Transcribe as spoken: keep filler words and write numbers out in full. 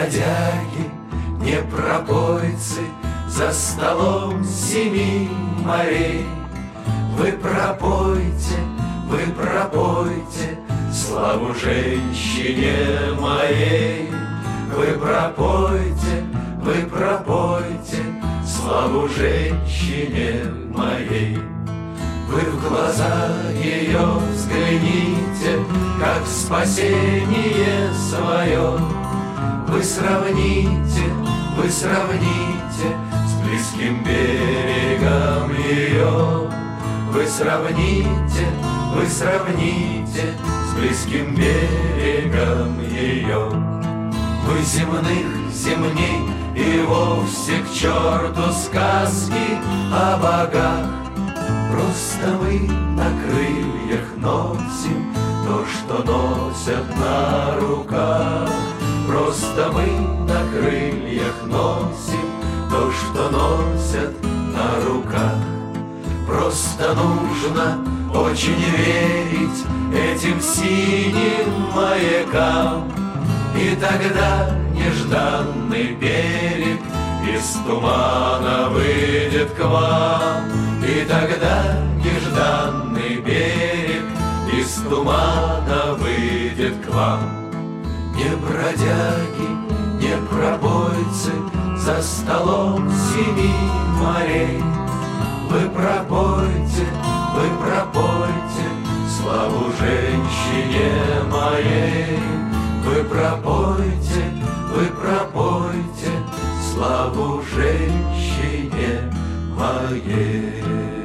бродяги, не пропойцы, за столом семи морей. Вы пропойте, вы пропойте славу женщине моей. Вы пропойте, вы пропойте славу женщине моей. Вы в глаза ее взгляните, как в спасение свое. Вы сравните, вы сравните с близким берегом ее. Вы сравните, вы сравните с близким берегом ее. Вы земных земней и вовсе к черту сказки о богах. Просто мы на крыльях носим то, что носят на руках. Просто мы на крыльях носим то, что носят на руках. Просто нужно очень верить этим синим маякам, и тогда нежданный берег из тумана выйдет к вам. И тогда нежданный берег из тумана выйдет к вам. Не бродяги, не пропойцы за столом семи морей. Вы пропойте, вы пропойте славу женщине моей. Вы пропойте, вы пропойте славу женщине моей.